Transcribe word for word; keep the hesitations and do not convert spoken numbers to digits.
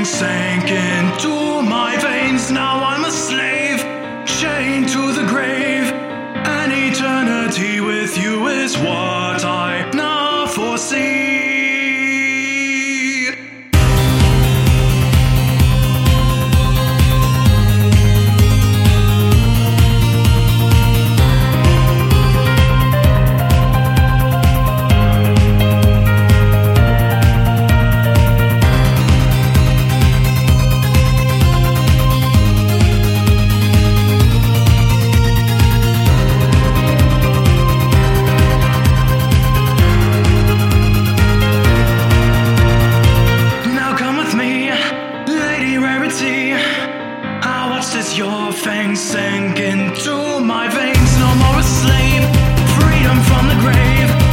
fangs sank into my veins. Now I'm a slave, chained to the grave. An eternity with you is what I now foresee. I watched as your fangs sank into my veins. No more a slave, freedom from the grave.